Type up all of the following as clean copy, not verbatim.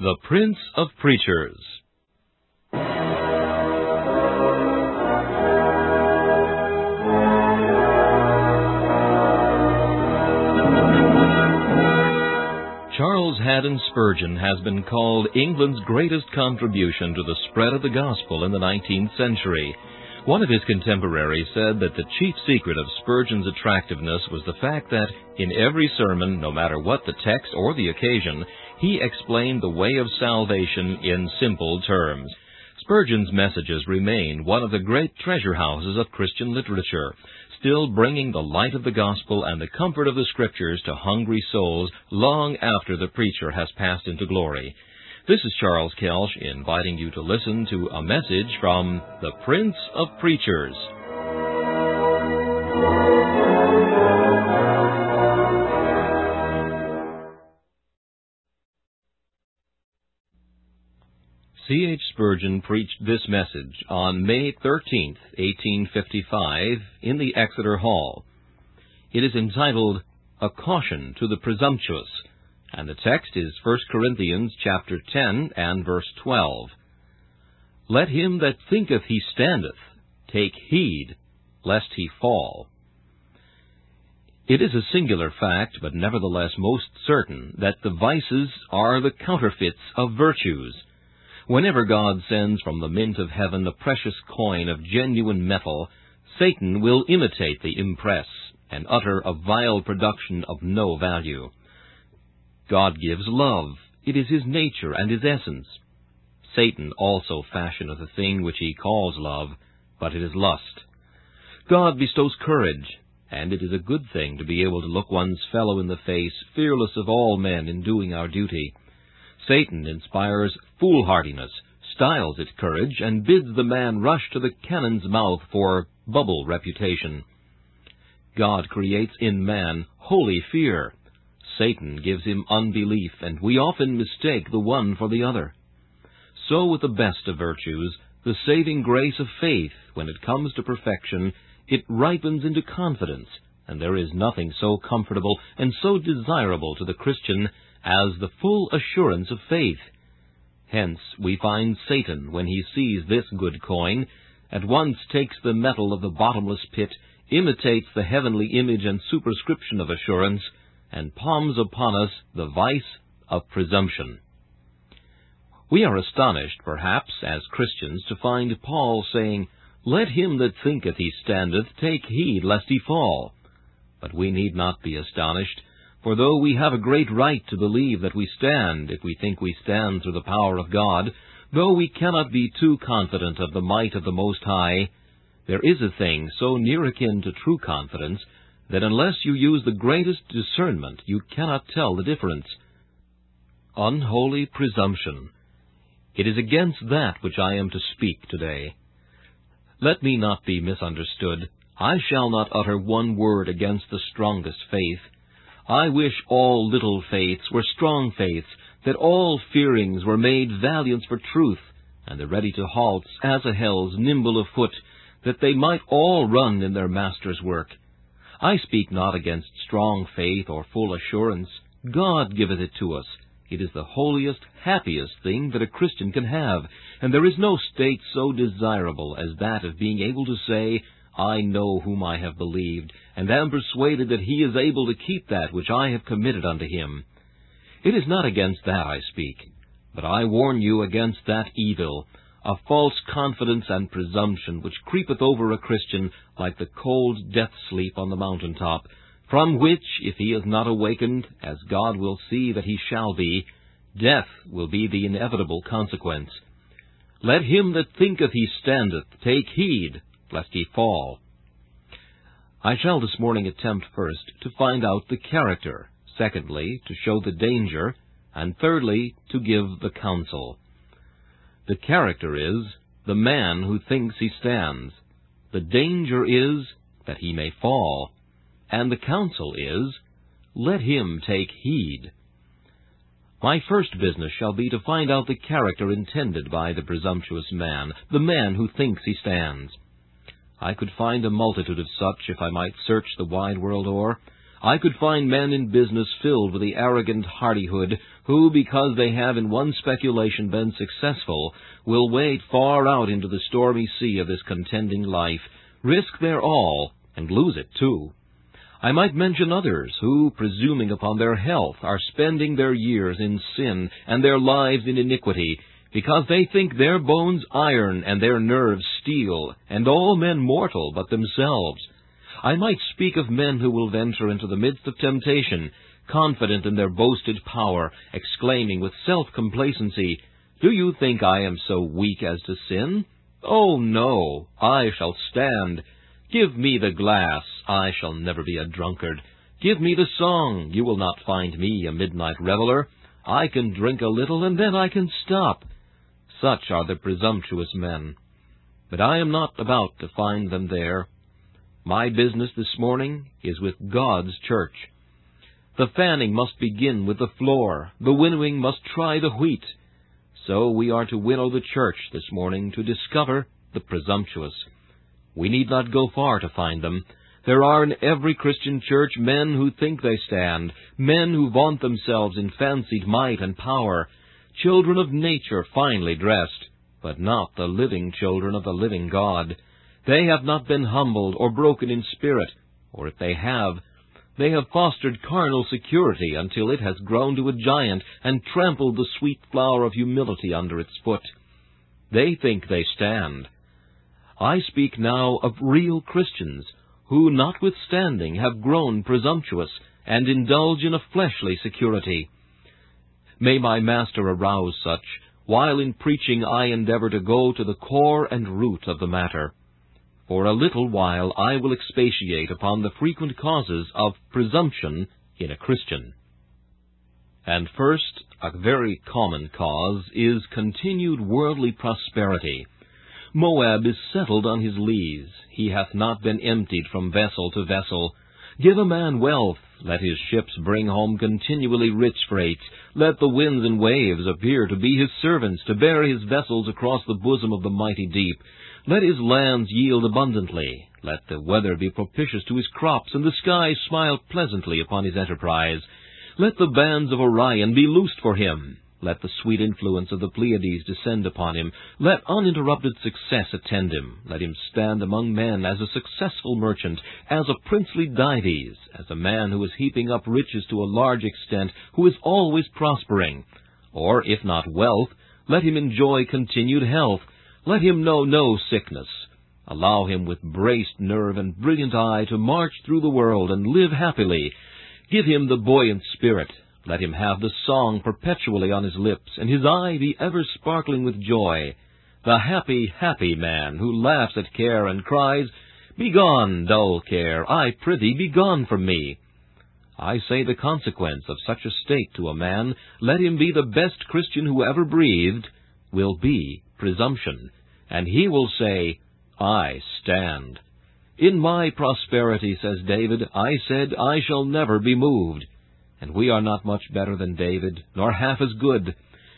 The Prince of Preachers. Charles Haddon Spurgeon has been called England's greatest contribution to the spread of the gospel in the 19th century. One of his contemporaries said that the chief secret of Spurgeon's attractiveness was the fact that in every sermon, no matter what the text or the occasion, he explained the way of salvation in simple terms. Spurgeon's messages remain one of the great treasure houses of Christian literature, still bringing the light of the gospel and the comfort of the Scriptures to hungry souls long after the preacher has passed into glory. This is Charles Kelsch inviting you to listen to a message from the Prince of Preachers. C.H. Spurgeon preached this message on May 13th, 1855, in the Exeter Hall. It is entitled, A Caution to the Presumptuous, and the text is 1 Corinthians chapter 10 and verse 12. Let him that thinketh he standeth take heed, lest he fall. It is a singular fact, but nevertheless most certain, that the vices are the counterfeits of virtues. Whenever God sends from the mint of heaven a precious coin of genuine metal, Satan will imitate the impress and utter a vile production of no value. God gives love. It is his nature and his essence. Satan also fashioneth a thing which he calls love, but it is lust. God bestows courage, and it is a good thing to be able to look one's fellow in the face, fearless of all men in doing our duty. Satan inspires foolhardiness, styles it courage, and bids the man rush to the cannon's mouth for bubble reputation. God creates in man holy fear. Satan gives him unbelief, and we often mistake the one for the other. So with the best of virtues, the saving grace of faith, when it comes to perfection, it ripens into confidence, and there is nothing so comfortable and so desirable to the Christian as the full assurance of faith. Hence we find Satan, when he sees this good coin, at once takes the metal of the bottomless pit, imitates the heavenly image and superscription of assurance, and palms upon us the vice of presumption. We are astonished, perhaps, as Christians, to find Paul saying, Let him that thinketh he standeth take heed lest he fall. But we need not be astonished, for though we have a great right to believe that we stand, if we think we stand through the power of God, though we cannot be too confident of the might of the Most High, there is a thing so near akin to true confidence that unless you use the greatest discernment, you cannot tell the difference. Unholy presumption. It is against that which I am to speak today. Let me not be misunderstood. I shall not utter one word against the strongest faith. I wish all little faiths were strong faiths, that all fearings were made valiants for truth, and the ready to halt as a hell's nimble of foot, that they might all run in their Master's work. I speak not against strong faith or full assurance. God giveth it to us. It is the holiest, happiest thing that a Christian can have, and there is no state so desirable as that of being able to say, I know whom I have believed, and am persuaded that he is able to keep that which I have committed unto him. It is not against that I speak, but I warn you against that evil, a false confidence and presumption which creepeth over a Christian like the cold death-sleep on the mountain-top, from which, if he is not awakened, as God will see that he shall be, death will be the inevitable consequence. Let him that thinketh he standeth take heed, lest he fall. I shall this morning attempt first to find out the character, secondly, to show the danger, and thirdly, to give the counsel. The character is the man who thinks he stands. The danger is that he may fall. And the counsel is, let him take heed. My first business shall be to find out the character intended by the presumptuous man, the man who thinks he stands. I could find a multitude of such if I might search the wide world o'er. I could find men in business filled with the arrogant hardihood, who, because they have in one speculation been successful, will wade far out into the stormy sea of this contending life, risk their all, and lose it too. I might mention others who, presuming upon their health, are spending their years in sin and their lives in iniquity, because they think their bones iron and their nerves steel, and all men mortal but themselves. I might speak of men who will venture into the midst of temptation, confident in their boasted power, exclaiming with self-complacency, "Do you think I am so weak as to sin? Oh, no, I shall stand. Give me the glass, I shall never be a drunkard. Give me the song, you will not find me a midnight reveler. I can drink a little, and then I can stop." Such are the presumptuous men. But I am not about to find them there. My business this morning is with God's church. The fanning must begin with the floor. The winnowing must try the wheat. So we are to winnow the church this morning to discover the presumptuous. We need not go far to find them. There are in every Christian church men who think they stand, men who vaunt themselves in fancied might and power, children of nature finely dressed, but not the living children of the living God. They have not been humbled or broken in spirit, or if they have fostered carnal security until it has grown to a giant and trampled the sweet flower of humility under its foot. They think they stand. I speak now of real Christians, who, notwithstanding, have grown presumptuous, and indulge in a fleshly security. May my Master arouse such, while in preaching I endeavor to go to the core and root of the matter. For a little while I will expatiate upon the frequent causes of presumption in a Christian. And first, a very common cause is continued worldly prosperity. Moab is settled on his lees. He hath not been emptied from vessel to vessel. Give a man wealth, let his ships bring home continually rich freight. Let the winds and waves appear to be his servants, to bear his vessels across the bosom of the mighty deep. Let his lands yield abundantly. Let the weather be propitious to his crops, and the skies smile pleasantly upon his enterprise. Let the bands of Orion be loosed for him. Let the sweet influence of the Pleiades descend upon him. Let uninterrupted success attend him. Let him stand among men as a successful merchant, as a princely Dives, as a man who is heaping up riches to a large extent, who is always prospering. Or, if not wealth, let him enjoy continued health. Let him know no sickness. Allow him with braced nerve and brilliant eye to march through the world and live happily. Give him the buoyant spirit. Let him have the song perpetually on his lips, and his eye be ever sparkling with joy. The happy, happy man, who laughs at care and cries, "Begone, dull care, I prithee, begone from me." I say the consequence of such a state to a man, let him be the best Christian who ever breathed, will be presumption, and he will say, "I stand." In my prosperity, says David, I said, I shall never be moved. And we are not much better than David, nor half as good.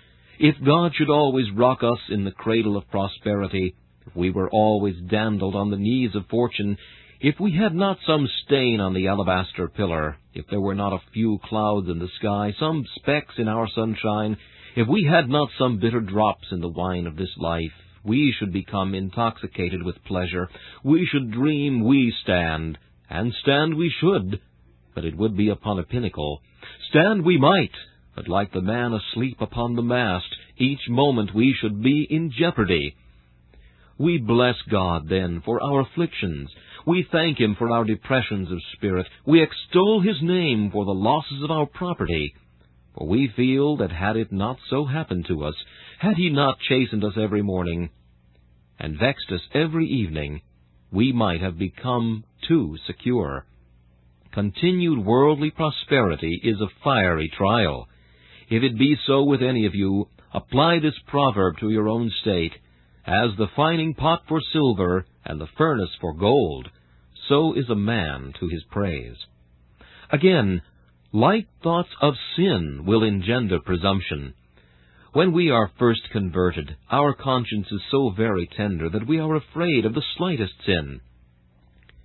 If God should always rock us in the cradle of prosperity, if we were always dandled on the knees of fortune, if we had not some stain on the alabaster pillar, if there were not a few clouds in the sky, some specks in our sunshine, if we had not some bitter drops in the wine of this life, we should become intoxicated with pleasure. We should dream we stand, and stand we should, but it would be upon a pinnacle. Stand we might, but like the man asleep upon the mast, each moment we should be in jeopardy. We bless God, then, for our afflictions. We thank Him for our depressions of spirit. We extol His name for the losses of our property. For we feel that had it not so happened to us, had He not chastened us every morning, and vexed us every evening, we might have become too secure. Continued worldly prosperity is a fiery trial. If it be so with any of you, apply this proverb to your own state. As the fining pot for silver, and the furnace for gold, so is a man to his praise. Again, light thoughts of sin will engender presumption. When we are first converted, our conscience is so very tender that we are afraid of the slightest sin.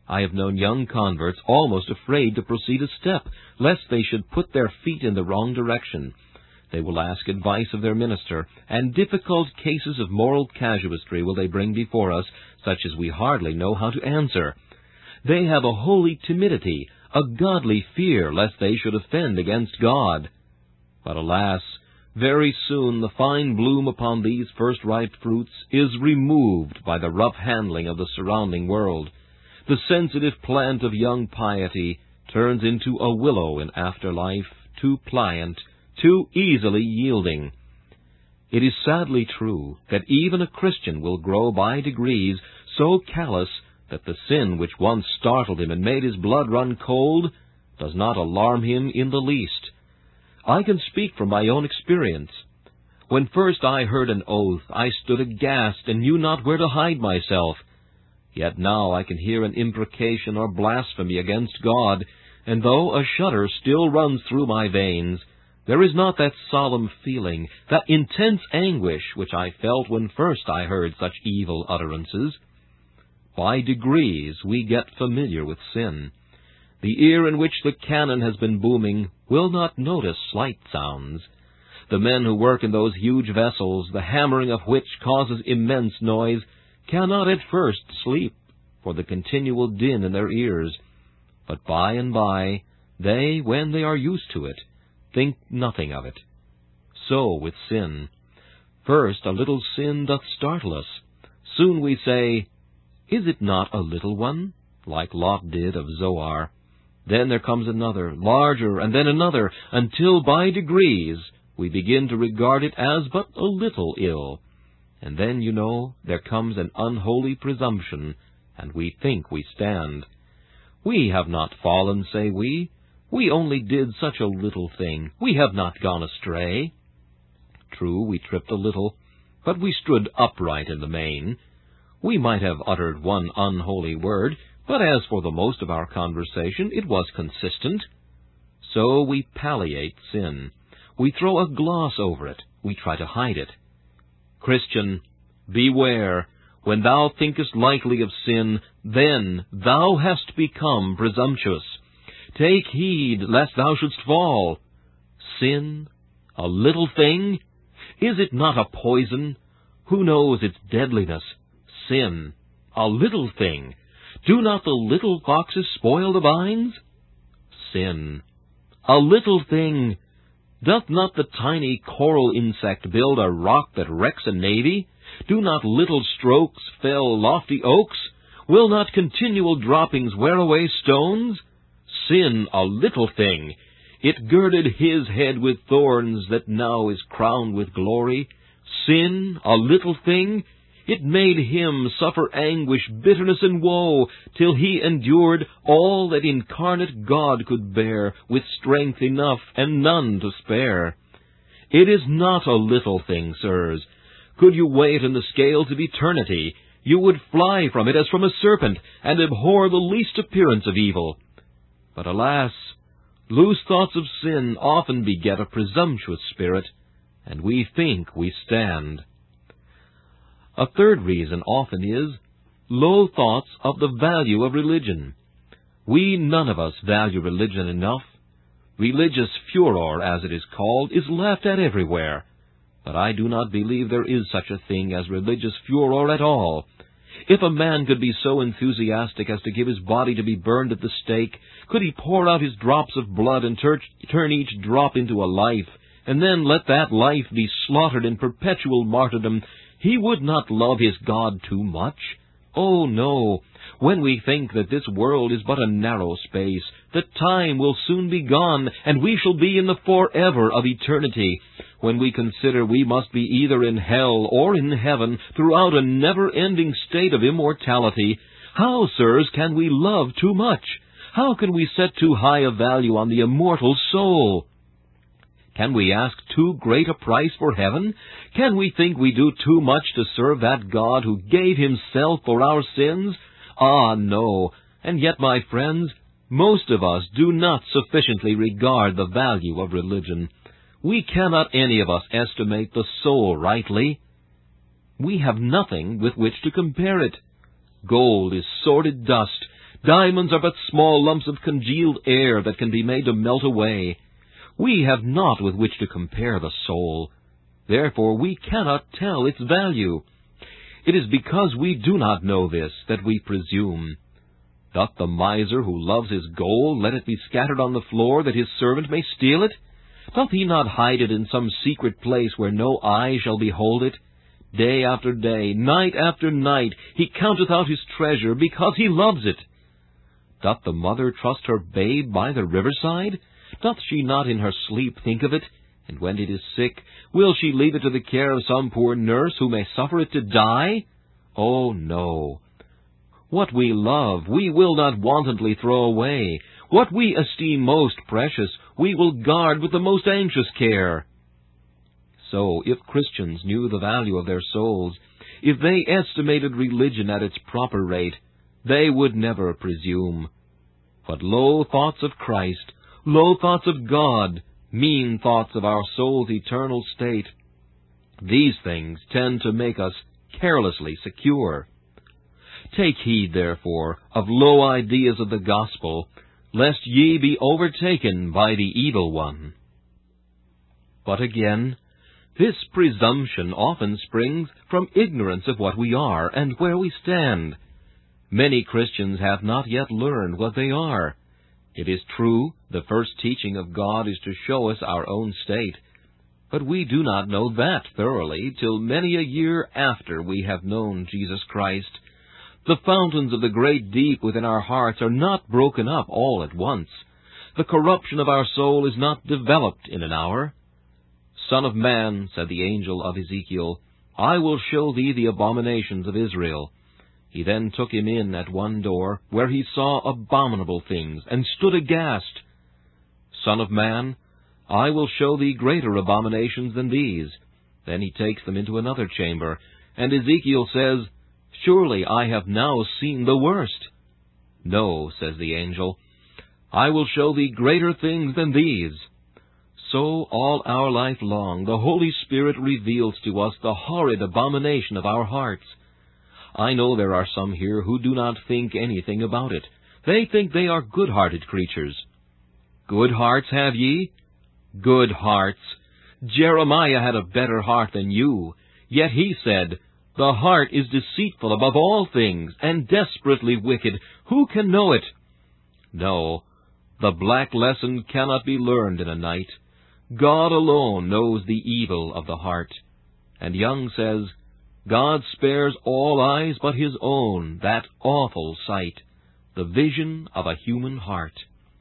I have known young converts almost afraid to proceed a step, lest they should put their feet in the wrong direction. They will ask advice of their minister, and difficult cases of moral casuistry will they bring before us, such as we hardly know how to answer. They have a holy timidity, a godly fear, lest they should offend against God. But alas, very soon the fine bloom upon these first-ripe fruits is removed by the rough handling of the surrounding world. The sensitive plant of young piety turns into a willow in after life, too pliant, too easily yielding. It is sadly true that even a Christian will grow by degrees so callous that the sin which once startled him and made his blood run cold does not alarm him in the least. I can speak from my own experience. When first I heard an oath, I stood aghast and knew not where to hide myself. Yet now I can hear an imprecation or blasphemy against God, and though a shudder still runs through my veins, there is not that solemn feeling, that intense anguish which I felt when first I heard such evil utterances. By degrees we get familiar with sin. The ear in which the cannon has been booming will not notice slight sounds. The men who work in those huge vessels, the hammering of which causes immense noise, cannot at first sleep for the continual din in their ears. But by and by, they, when they are used to it, think nothing of it. So with sin. First a little sin doth startle us. Soon we say, "Is it not a little one?" like Lot did of Zoar. Then there comes another, larger, and then another, until by degrees we begin to regard it as but a little ill. And then, you know, there comes an unholy presumption, and we think we stand. We have not fallen, say we. We only did such a little thing. We have not gone astray. True, we tripped a little, but we stood upright in the main. We might have uttered one unholy word, but as for the most of our conversation, it was consistent. So we palliate sin. We throw a gloss over it. We try to hide it. Christian, beware. When thou thinkest lightly of sin, then thou hast become presumptuous. Take heed lest thou shouldst fall. Sin, a little thing? Is it not a poison? Who knows its deadliness? Sin, a little thing. Do not the little foxes spoil the vines? Sin, a little thing. Doth not the tiny coral insect build a rock that wrecks a navy? Do not little strokes fell lofty oaks? Will not continual droppings wear away stones? Sin, a little thing. It girded his head with thorns that now is crowned with glory. Sin, a little thing. It made him suffer anguish, bitterness, and woe, till he endured all that incarnate God could bear, with strength enough and none to spare. It is not a little thing, sirs. Could you weigh it in the scales of eternity, you would fly from it as from a serpent, and abhor the least appearance of evil. But alas, loose thoughts of sin often beget a presumptuous spirit, and we think we stand. A third reason often is low thoughts of the value of religion. We none of us value religion enough. Religious furor, as it is called, is laughed at everywhere. But I do not believe there is such a thing as religious furor at all. If a man could be so enthusiastic as to give his body to be burned at the stake, could he pour out his drops of blood and turn each drop into a life, and then let that life be slaughtered in perpetual martyrdom, he would not love his God too much. Oh, no. When we think that this world is but a narrow space, that time will soon be gone, and we shall be in the forever of eternity, when we consider we must be either in hell or in heaven throughout a never-ending state of immortality, how, sirs, can we love too much? How can we set too high a value on the immortal soul? Can we ask too great a price for heaven? Can we think we do too much to serve that God who gave himself for our sins? Ah, no. And yet, my friends, most of us do not sufficiently regard the value of religion. We cannot any of us estimate the soul rightly. We have nothing with which to compare it. Gold is sordid dust. Diamonds are but small lumps of congealed air that can be made to melt away. We have naught with which to compare the soul. Therefore we cannot tell its value. It is because we do not know this that we presume. Doth the miser who loves his gold let it be scattered on the floor, that his servant may steal it? Doth he not hide it in some secret place where no eye shall behold it? Day after day, night after night, he counteth out his treasure, because he loves it. Doth the mother trust her babe by the riverside? Doth she not in her sleep think of it? And when it is sick, will she leave it to the care of some poor nurse who may suffer it to die? Oh, no. What we love, we will not wantonly throw away. What we esteem most precious, we will guard with the most anxious care. So, if Christians knew the value of their souls, if they estimated religion at its proper rate, they would never presume. But low thoughts of Christ, low thoughts of God, mean thoughts of our soul's eternal state, these things tend to make us carelessly secure. Take heed, therefore, of low ideas of the gospel, lest ye be overtaken by the evil one. But again, this presumption often springs from ignorance of what we are and where we stand. Many Christians have not yet learned what they are. It is true, the first teaching of God is to show us our own state, but we do not know that thoroughly till many a year after we have known Jesus Christ. The fountains of the great deep within our hearts are not broken up all at once. The corruption of our soul is not developed in an hour. Son of man, said the angel of Ezekiel, I will show thee the abominations of Israel. He then took him in at one door, where he saw abominable things, and stood aghast. Son of man, I will show thee greater abominations than these. Then he takes them into another chamber, and Ezekiel says, Surely I have now seen the worst. No, says the angel, I will show thee greater things than these. So all our life long the Holy Spirit reveals to us the horrid abomination of our hearts. I know there are some here who do not think anything about it. They think they are good-hearted creatures. Good hearts have ye? Good hearts. Jeremiah had a better heart than you. Yet he said, The heart is deceitful above all things, and desperately wicked. Who can know it? No, the black lesson cannot be learned in a night. God alone knows the evil of the heart. And Young says, God spares all eyes but his own, that awful sight, the vision of a human heart.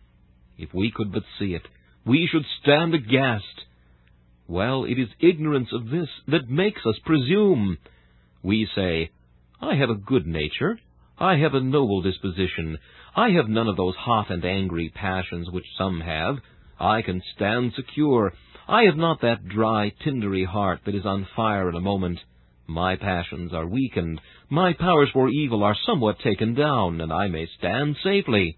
If we could but see it, we should stand aghast. Well, it is ignorance of this that makes us presume. We say, I have a good nature, I have a noble disposition, I have none of those hot and angry passions which some have, I can stand secure, I have not that dry, tindery heart that is on fire in a moment. My passions are weakened, my powers for evil are somewhat taken down, and I may stand safely.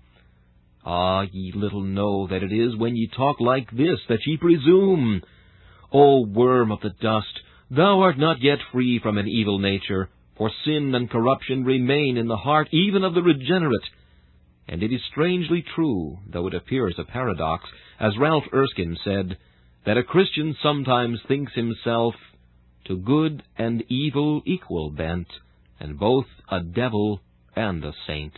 Ah, ye little know that it is when ye talk like this that ye presume. O worm of the dust, thou art not yet free from an evil nature, for sin and corruption remain in the heart even of the regenerate. And it is strangely true, though it appears a paradox, as Ralph Erskine said, that a Christian sometimes thinks himself to good and evil equal bent, and both a devil and a saint.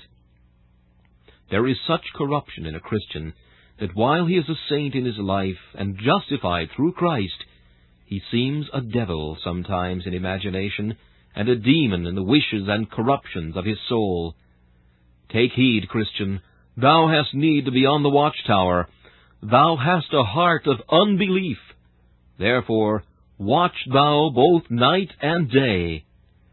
There is such corruption in a Christian, that while he is a saint in his life, and justified through Christ, he seems a devil sometimes in imagination, and a demon in the wishes and corruptions of his soul. Take heed, Christian, thou hast need to be on the watchtower. Thou hast a heart of unbelief. Therefore, watch thou both night and day.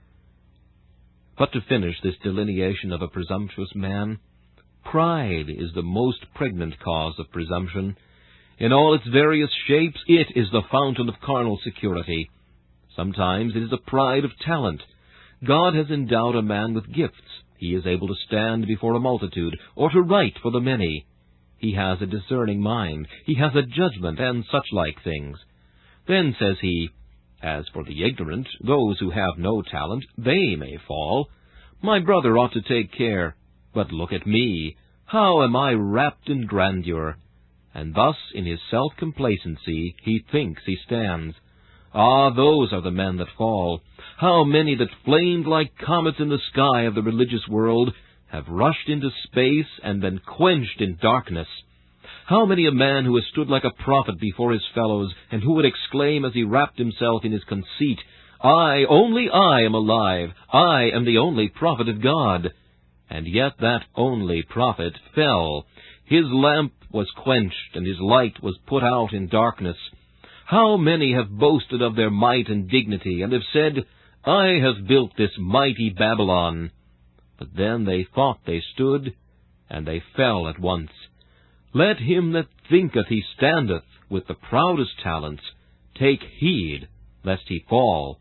But to finish this delineation of a presumptuous man, pride is the most pregnant cause of presumption. In all its various shapes, it is the fountain of carnal security. Sometimes it is the pride of talent. God has endowed a man with gifts. He is able to stand before a multitude, or to write for the many. He has a discerning mind. He has a judgment, and such like things. Then says he, As for the ignorant, those who have no talent, they may fall. My brother ought to take care. But look at me, how am I wrapped in grandeur? And thus in his self-complacency he thinks he stands. Ah, those are the men that fall. How many that flamed like comets in the sky of the religious world have rushed into space and been quenched in darkness. How many a man who has stood like a prophet before his fellows, and who would exclaim as he wrapped himself in his conceit, I, only I am alive, I am the only prophet of God. And yet that only prophet fell. His lamp was quenched, and his light was put out in darkness. How many have boasted of their might and dignity, and have said, I have built this mighty Babylon. But then they thought they stood, and they fell at once. Let him that thinketh he standeth with the proudest talents take heed lest he fall.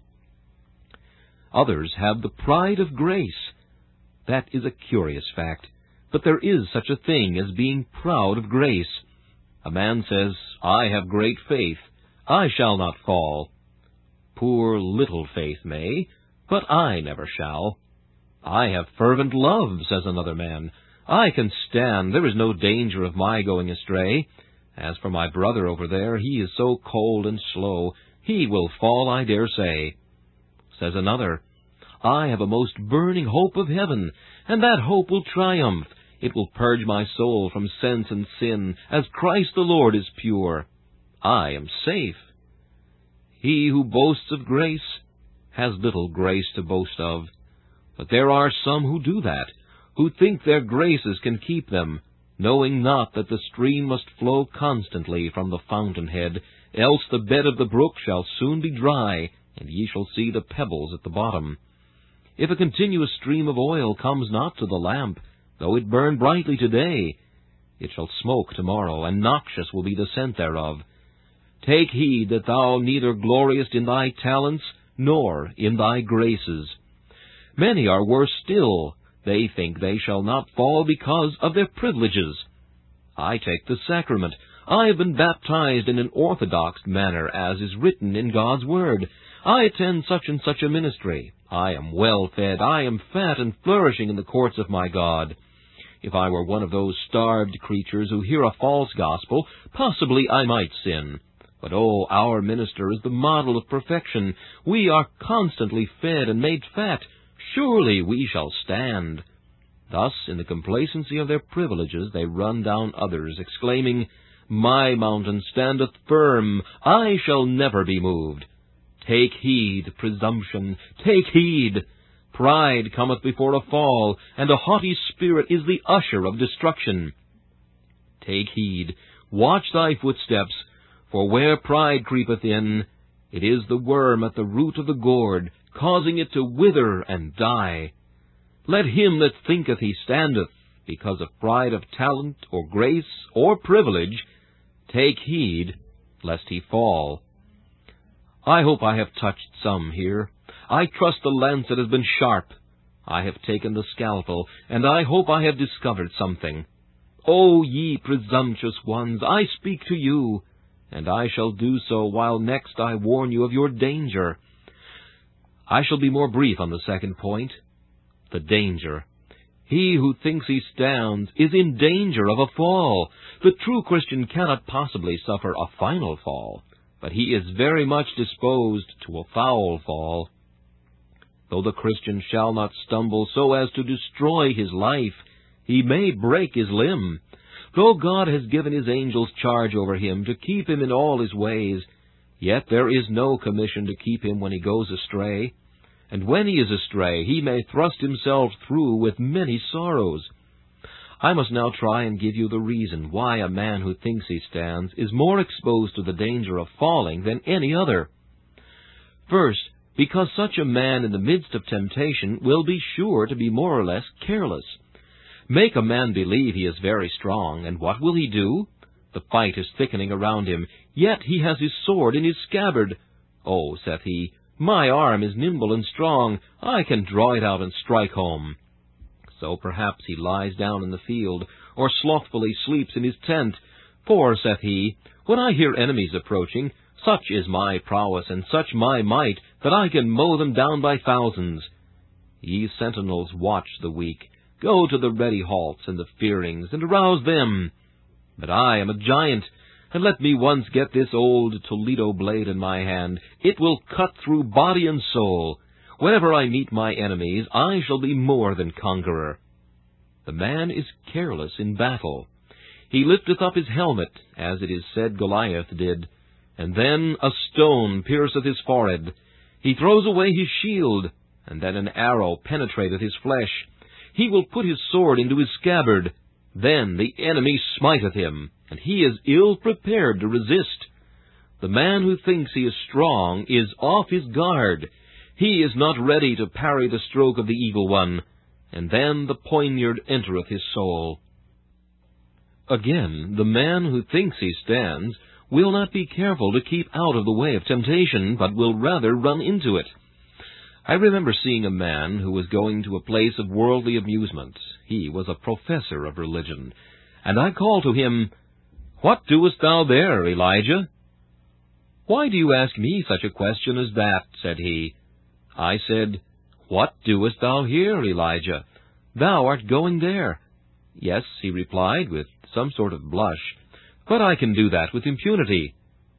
Others have the pride of grace. That is a curious fact, but there is such a thing as being proud of grace. A man says, I have great faith, I shall not fall. Poor little faith may, but I never shall. I have fervent love, says another man. I can stand, there is no danger of my going astray. As for my brother over there, he is so cold and slow, he will fall, I dare say. Says another, I have a most burning hope of heaven, and that hope will triumph. It will purge my soul from sense and sin, as Christ the Lord is pure. I am safe. He who boasts of grace has little grace to boast of. But there are some who do that, who think their graces can keep them, knowing not that the stream must flow constantly from the fountainhead, else the bed of the brook shall soon be dry, and ye shall see the pebbles at the bottom. If a continuous stream of oil comes not to the lamp, though it burn brightly today, it shall smoke tomorrow, and noxious will be the scent thereof. Take heed that thou neither gloriest in thy talents, nor in thy graces. Many are worse still. They think they shall not fall because of their privileges. I take the sacrament. I have been baptized in an orthodox manner, as is written in God's Word. I attend such and such a ministry. I am well fed. I am fat and flourishing in the courts of my God. If I were one of those starved creatures who hear a false gospel, possibly I might sin. But, oh, our minister is the model of perfection. We are constantly fed and made fat. Surely we shall stand. Thus, in the complacency of their privileges, they run down others, exclaiming, My mountain standeth firm, I shall never be moved. Take heed, presumption, take heed. Pride cometh before a fall, and a haughty spirit is the usher of destruction. Take heed, watch thy footsteps, for where pride creepeth in, it is the worm at the root of the gourd, causing it to wither and die. Let him that thinketh he standeth, because of pride of talent, or grace, or privilege, take heed lest he fall. I hope I have touched some here. I trust the lancet has been sharp. I have taken the scalpel, and I hope I have discovered something. O ye presumptuous ones, I speak to you, and I shall do so while next I warn you of your danger. I shall be more brief on the second point, the danger. He who thinks he stands is in danger of a fall. The true Christian cannot possibly suffer a final fall, but he is very much disposed to a foul fall. Though the Christian shall not stumble so as to destroy his life, he may break his limb. Though God has given his angels charge over him to keep him in all his ways, yet there is no commission to keep him when he goes astray. And when he is astray, he may thrust himself through with many sorrows. I must now try and give you the reason why a man who thinks he stands is more exposed to the danger of falling than any other. First, because such a man in the midst of temptation will be sure to be more or less careless. Make a man believe he is very strong, and what will he do? The fight is thickening around him, yet he has his sword in his scabbard. Oh, saith he, my arm is nimble and strong, I can draw it out and strike home. So perhaps he lies down in the field, or slothfully sleeps in his tent. For, saith he, when I hear enemies approaching, such is my prowess and such my might, that I can mow them down by thousands. Ye sentinels watch the weak, Go to the ready halts and the fearings, and arouse them. But I am a giant, and let me once get this old Toledo blade in my hand. It will cut through body and soul. Whenever I meet my enemies, I shall be more than conqueror. The man is careless in battle. He lifteth up his helmet, as it is said Goliath did, and then a stone pierceth his forehead. He throws away his shield, and then an arrow penetrateth his flesh. He will put his sword into his scabbard. Then the enemy smiteth him, and he is ill prepared to resist. The man who thinks he is strong is off his guard. He is not ready to parry the stroke of the evil one, and then the poniard entereth his soul. Again, the man who thinks he stands will not be careful to keep out of the way of temptation, but will rather run into it. I remember seeing a man who was going to a place of worldly amusement. He was a professor of religion, and I called to him, "What doest thou there, Elijah?" "Why do you ask me such a question as that?" said he. I said, "What doest thou here, Elijah? Thou art going there." "Yes," he replied, with some sort of blush, "but I can do that with impunity."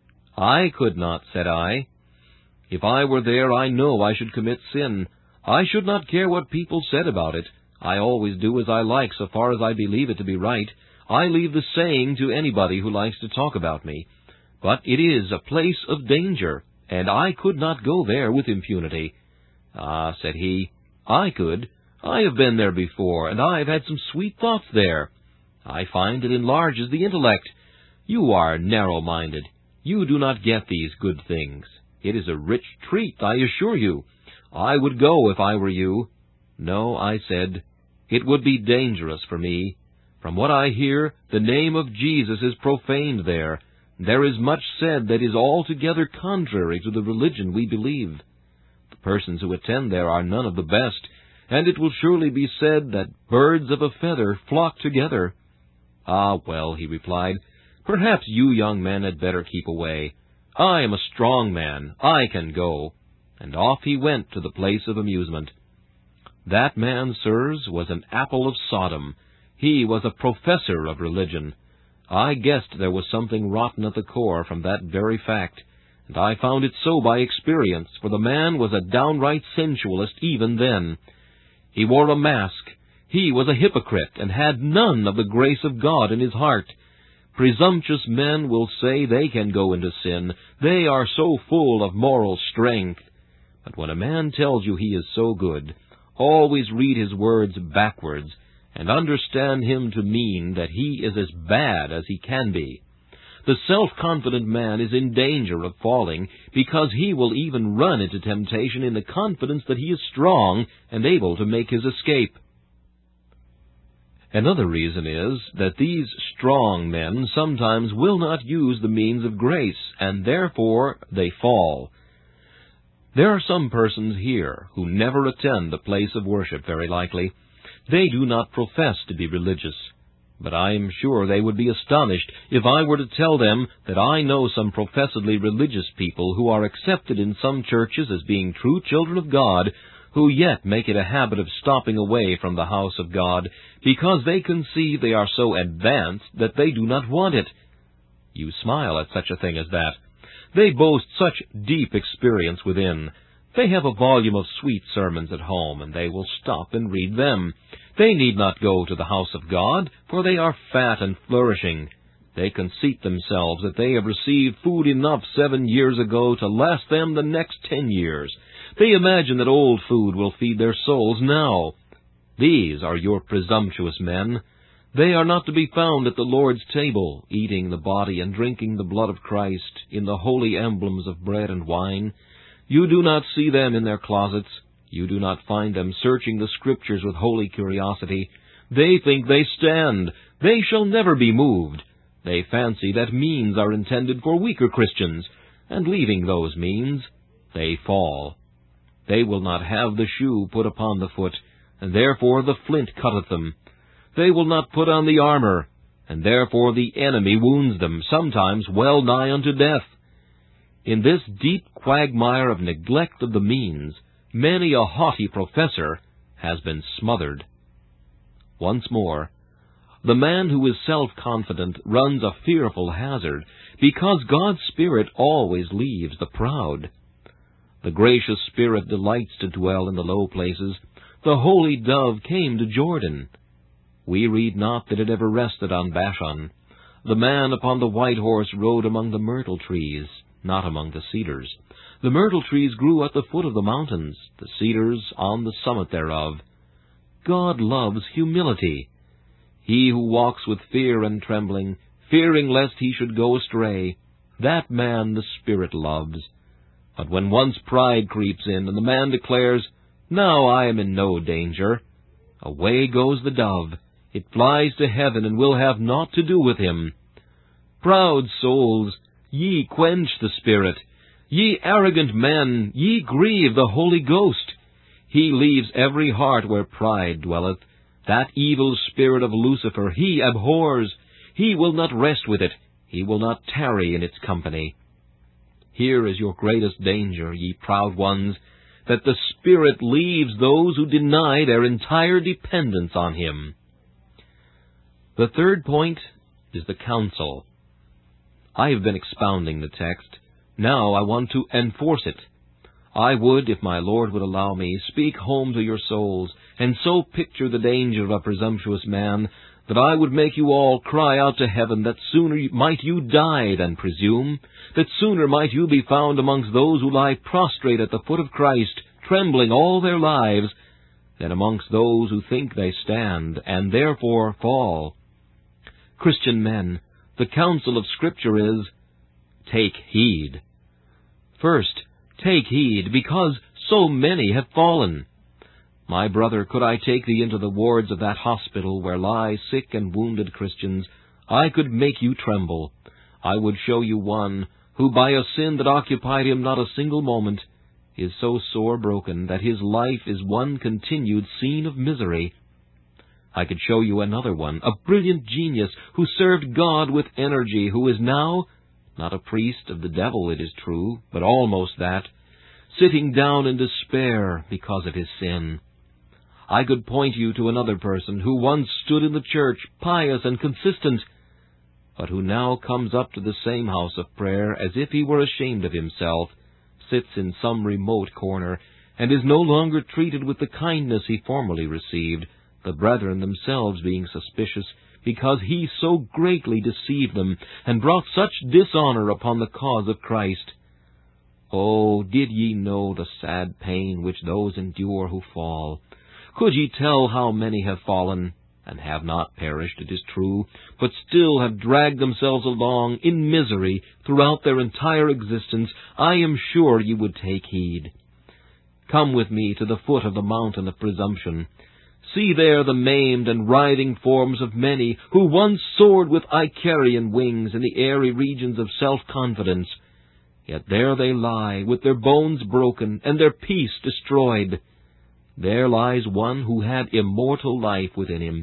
"I could not," said I. "If I were there, I know I should commit sin. I should not care what people said about it. I always do as I like so far as I believe it to be right. I leave the saying to anybody who likes to talk about me. But it is a place of danger, and I could not go there with impunity." "Ah," said he, "I could. I have been there before, and I have had some sweet thoughts there. I find it enlarges the intellect. You are narrow-minded. You do not get these good things. It is a rich treat, I assure you. I would go if I were you." "No," I said, "it would be dangerous for me. From what I hear, the name of Jesus is profaned there. There is much said that is altogether contrary to the religion we believe. The persons who attend there are none of the best, and it will surely be said that birds of a feather flock together." "Ah, well," he replied, "perhaps you young men had better keep away. I am a strong man. I can go." And off he went to the place of amusement. That man, sirs, was an apple of Sodom. He was a professor of religion. I guessed there was something rotten at the core from that very fact, and I found it so by experience, for the man was a downright sensualist even then. He wore a mask. He was a hypocrite, and had none of the grace of God in his heart. Presumptuous men will say they can go into sin. They are so full of moral strength. But when a man tells you he is so good, always read his words backwards, and understand him to mean that he is as bad as he can be. The self-confident man is in danger of falling, because he will even run into temptation in the confidence that he is strong and able to make his escape. Another reason is that these strong men sometimes will not use the means of grace, and therefore they fall. There are some persons here who never attend the place of worship, very likely. They do not profess to be religious, but I am sure they would be astonished if I were to tell them that I know some professedly religious people who are accepted in some churches as being true children of God, who yet make it a habit of stopping away from the house of God, because they conceive they are so advanced that they do not want it. You smile at such a thing as that. They boast such deep experience within. They have a volume of sweet sermons at home, and they will stop and read them. They need not go to the house of God, for they are fat and flourishing. They conceit themselves that they have received food enough 7 years ago to last them the next 10 years. They imagine that old food will feed their souls now. These are your presumptuous men. They are not to be found at the Lord's table, eating the body and drinking the blood of Christ, in the holy emblems of bread and wine. You do not see them in their closets. You do not find them searching the Scriptures with holy curiosity. They think they stand. They shall never be moved. They fancy that means are intended for weaker Christians, and leaving those means, they fall. They will not have the shoe put upon the foot, and therefore the flint cutteth them. They will not put on the armor, and therefore the enemy wounds them, sometimes well nigh unto death. In this deep quagmire of neglect of the means, many a haughty professor has been smothered. Once more, the man who is self-confident runs a fearful hazard, because God's Spirit always leaves the proud. The gracious Spirit delights to dwell in the low places. The holy dove came to Jordan. We read not that it ever rested on Bashan. The man upon the white horse rode among the myrtle trees, not among the cedars. The myrtle trees grew at the foot of the mountains, the cedars on the summit thereof. God loves humility. He who walks with fear and trembling, fearing lest he should go astray, that man the Spirit loves. But when once pride creeps in, and the man declares, "Now I am in no danger," away goes the dove. It flies to heaven, and will have naught to do with him. Proud souls, ye quench the Spirit. Ye arrogant men, ye grieve the Holy Ghost. He leaves every heart where pride dwelleth. That evil spirit of Lucifer he abhors. He will not rest with it. He will not tarry in its company. Here is your greatest danger, ye proud ones, that the Spirit leaves those who deny their entire dependence on Him. The third point is the counsel. I have been expounding the text. Now I want to enforce it. I would, if my Lord would allow me, speak home to your souls, and so picture the danger of a presumptuous man, that I would make you all cry out to heaven that sooner might you die than presume, that sooner might you be found amongst those who lie prostrate at the foot of Christ, trembling all their lives, than amongst those who think they stand, and therefore fall. Christian men, the counsel of Scripture is, take heed. First, take heed, because so many have fallen. My brother, could I take thee into the wards of that hospital where lie sick and wounded Christians, I could make you tremble. I would show you one who, by a sin that occupied him not a single moment, is so sore broken that his life is one continued scene of misery. I could show you another one, a brilliant genius who served God with energy, who is now, not a priest of the devil, it is true, but almost that, sitting down in despair because of his sin. I could point you to another person who once stood in the church, pious and consistent, but who now comes up to the same house of prayer as if he were ashamed of himself, sits in some remote corner, and is no longer treated with the kindness he formerly received, the brethren themselves being suspicious, because he so greatly deceived them, and brought such dishonor upon the cause of Christ. Oh, did ye know the sad pain which those endure who fall? Could ye tell how many have fallen, and have not perished, it is true, but still have dragged themselves along in misery throughout their entire existence, I am sure ye would take heed. Come with me to the foot of the mountain of presumption. See there the maimed and writhing forms of many who once soared with Icarian wings in the airy regions of self-confidence. Yet there they lie, with their bones broken and their peace destroyed. There lies one who had immortal life within him.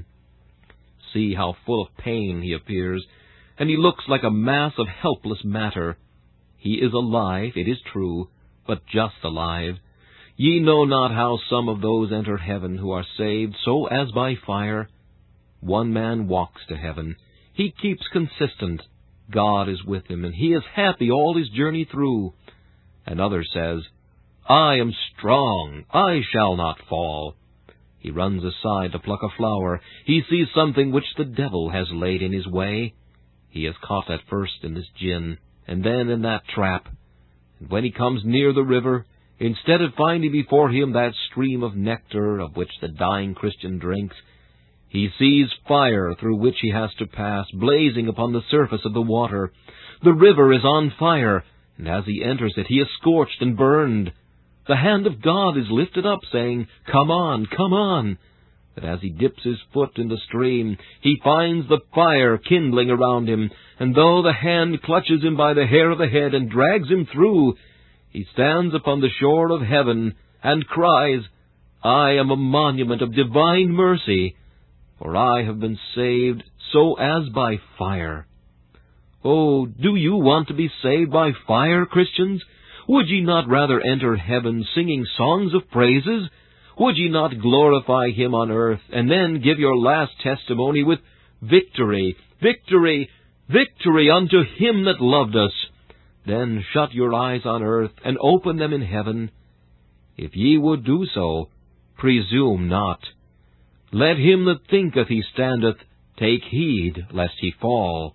See how full of pain he appears, and he looks like a mass of helpless matter. He is alive, it is true, but just alive. Ye know not how some of those enter heaven who are saved so as by fire. One man walks to heaven. He keeps consistent. God is with him, and he is happy all his journey through. Another says, I am strong, I shall not fall. He runs aside to pluck a flower. He sees something which the devil has laid in his way. He is caught at first in this gin, and then in that trap. And when he comes near the river, instead of finding before him that stream of nectar of which the dying Christian drinks, he sees fire through which he has to pass, blazing upon the surface of the water. The river is on fire, and as he enters it, he is scorched and burned. The hand of God is lifted up, saying, Come on, come on. But as he dips his foot in the stream, he finds the fire kindling around him, and though the hand clutches him by the hair of the head and drags him through, he stands upon the shore of heaven and cries, I am a monument of divine mercy, for I have been saved so as by fire. Oh, do you want to be saved by fire, Christians? Would ye not rather enter heaven singing songs of praises? Would ye not glorify him on earth, and then give your last testimony with victory, victory, victory unto him that loved us? Then shut your eyes on earth, and open them in heaven. If ye would do so, presume not. Let him that thinketh he standeth take heed lest he fall.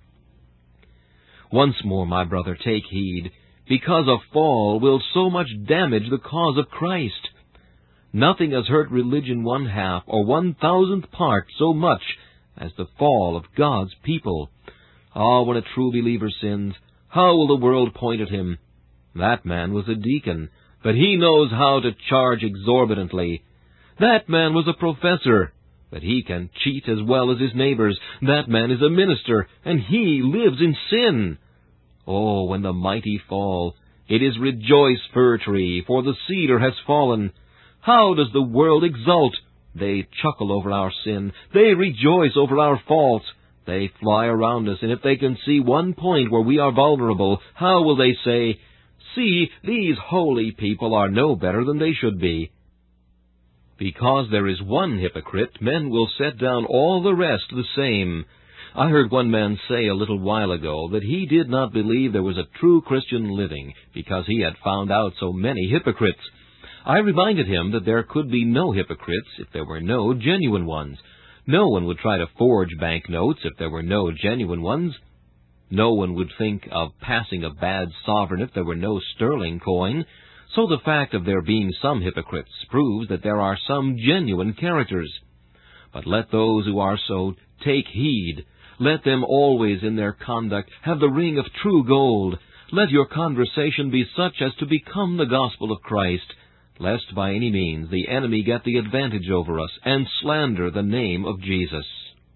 Once more, my brother, take heed, because a fall will so much damage the cause of Christ. Nothing has hurt religion 1/2 or 1,000th part so much as the fall of God's people. Ah, when a true believer sins, how will the world point at him? That man was a deacon, but he knows how to charge exorbitantly. That man was a professor, but he can cheat as well as his neighbors. That man is a minister, and he lives in sin. Oh, when the mighty fall, it is rejoice, fir tree, for the cedar has fallen. How does the world exult? They chuckle over our sin. They rejoice over our faults. They fly around us, and if they can see one point where we are vulnerable, how will they say, "See, these holy people are no better than they should be"? Because there is one hypocrite, men will set down all the rest the same. I heard one man say a little while ago that he did not believe there was a true Christian living because he had found out so many hypocrites. I reminded him that there could be no hypocrites if there were no genuine ones. No one would try to forge banknotes if there were no genuine ones. No one would think of passing a bad sovereign if there were no sterling coin. So the fact of there being some hypocrites proves that there are some genuine characters. But let those who are so take heed. Let them always in their conduct have the ring of true gold. Let your conversation be such as to become the gospel of Christ, lest by any means the enemy get the advantage over us and slander the name of Jesus.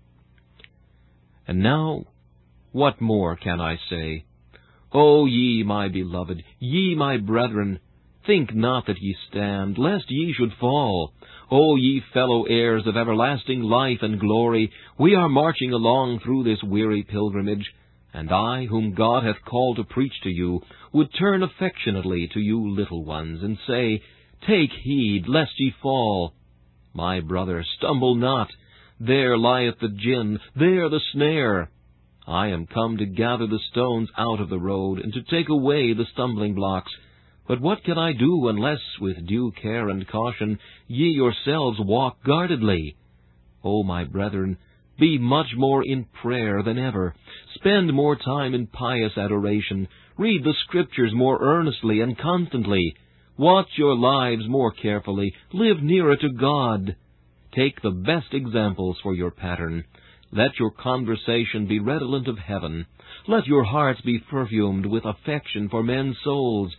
And now, what more can I say? O ye, my beloved, ye, my brethren, think not that ye stand, lest ye should fall. O ye fellow heirs of everlasting life and glory, we are marching along through this weary pilgrimage, and I, whom God hath called to preach to you, would turn affectionately to you little ones, and say, Take heed, lest ye fall. My brother, stumble not. There lieth the gin, there the snare. I am come to gather the stones out of the road, and to take away the stumbling blocks. But what can I do unless, with due care and caution, ye yourselves walk guardedly? O my brethren, be much more in prayer than ever. Spend more time in pious adoration. Read the Scriptures more earnestly and constantly. Watch your lives more carefully. Live nearer to God. Take the best examples for your pattern. Let your conversation be redolent of heaven. Let your hearts be perfumed with affection for men's souls.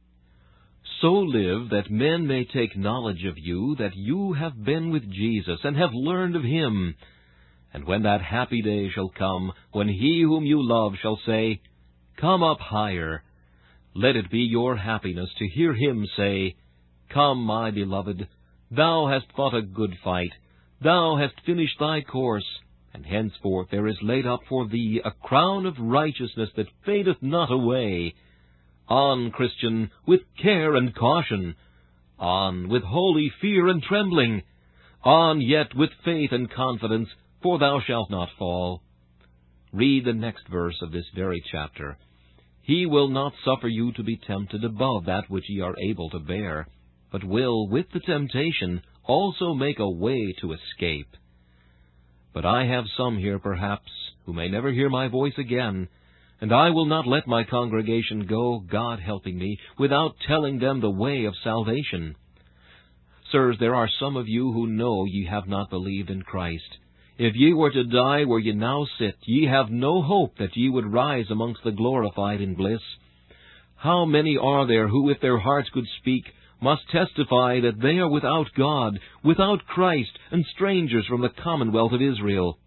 So live that men may take knowledge of you, that you have been with Jesus, and have learned of him. And when that happy day shall come, when he whom you love shall say, Come up higher, let it be your happiness to hear him say, Come, my beloved, thou hast fought a good fight, thou hast finished thy course, and henceforth there is laid up for thee a crown of righteousness that fadeth not away. On, Christian, with care and caution. On, with holy fear and trembling. On, yet with faith and confidence, for thou shalt not fall. Read the next verse of this very chapter. He will not suffer you to be tempted above that which ye are able to bear, but will, with the temptation, also make a way to escape. But I have some here, perhaps, who may never hear my voice again, and I will not let my congregation go, God helping me, without telling them the way of salvation. Sirs, there are some of you who know ye have not believed in Christ. If ye were to die where ye now sit, ye have no hope that ye would rise amongst the glorified in bliss. How many are there who, if their hearts could speak, must testify that they are without God, without Christ, and strangers from the commonwealth of Israel?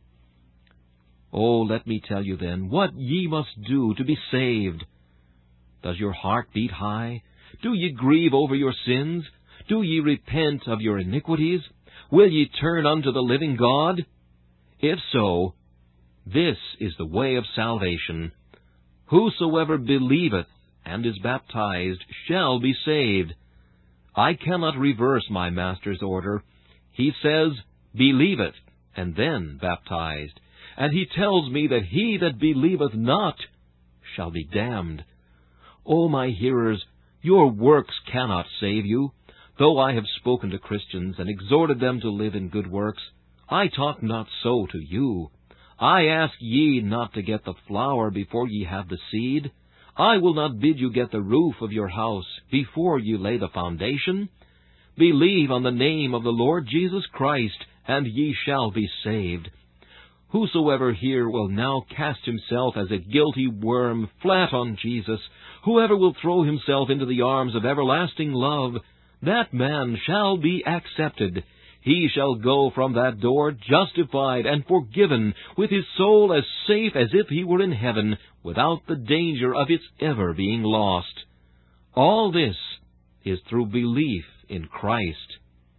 Oh, let me tell you then, what ye must do to be saved. Does your heart beat high? Do ye grieve over your sins? Do ye repent of your iniquities? Will ye turn unto the living God? If so, this is the way of salvation. Whosoever believeth and is baptized shall be saved. I cannot reverse my Master's order. He says, "Believeth," and then baptized. And he tells me that he that believeth not shall be damned. O my hearers, your works cannot save you. Though I have spoken to Christians and exhorted them to live in good works, I talk not so to you. I ask ye not to get the flower before ye have the seed. I will not bid you get the roof of your house before you lay the foundation. Believe on the name of the Lord Jesus Christ, and ye shall be saved. Whosoever here will now cast himself as a guilty worm flat on Jesus, whoever will throw himself into the arms of everlasting love, that man shall be accepted. He shall go from that door justified and forgiven, with his soul as safe as if he were in heaven, without the danger of its ever being lost. All this is through belief in Christ.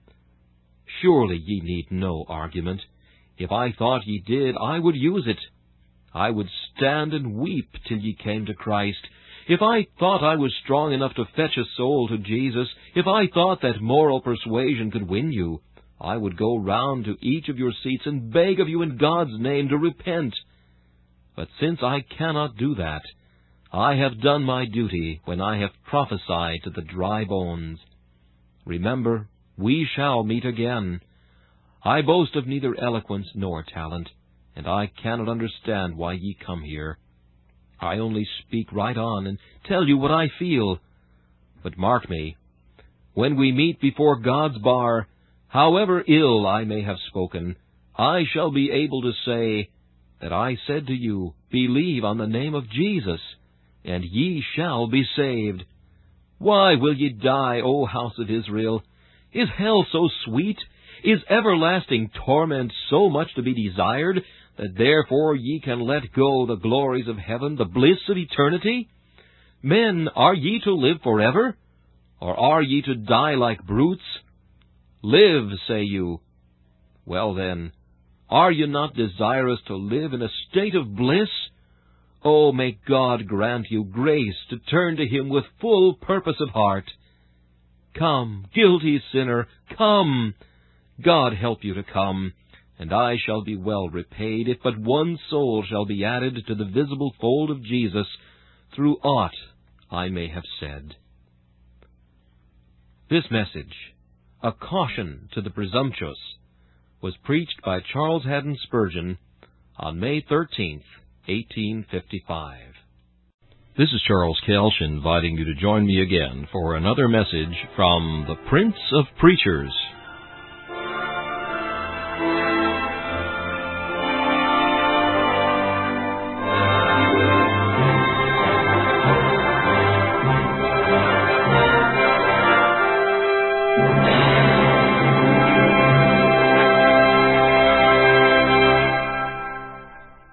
Surely ye need no argument. If I thought ye did, I would use it. I would stand and weep till ye came to Christ. If I thought I was strong enough to fetch a soul to Jesus, if I thought that moral persuasion could win you, I would go round to each of your seats and beg of you in God's name to repent. But since I cannot do that, I have done my duty when I have prophesied to the dry bones. Remember, we shall meet again. I boast of neither eloquence nor talent, and I cannot understand why ye come here. I only speak right on and tell you what I feel. But mark me, when we meet before God's bar, however ill I may have spoken, I shall be able to say that I said to you, "Believe on the name of Jesus, and ye shall be saved." Why will ye die, O house of Israel? Is hell so sweet? Is everlasting torment so much to be desired, that therefore ye can let go the glories of heaven, the bliss of eternity? Men, are ye to live forever? Or are ye to die like brutes? Live, say you. Well then, are you not desirous to live in a state of bliss? Oh, may God grant you grace to turn to Him with full purpose of heart. Come, guilty sinner, come! God help you to come, and I shall be well repaid if but one soul shall be added to the visible fold of Jesus through aught I may have said. This message, A Caution to the Presumptuous, was preached by Charles Haddon Spurgeon on May 13th, 1855. This is Charles Kelsch inviting you to join me again for another message from the Prince of Preachers,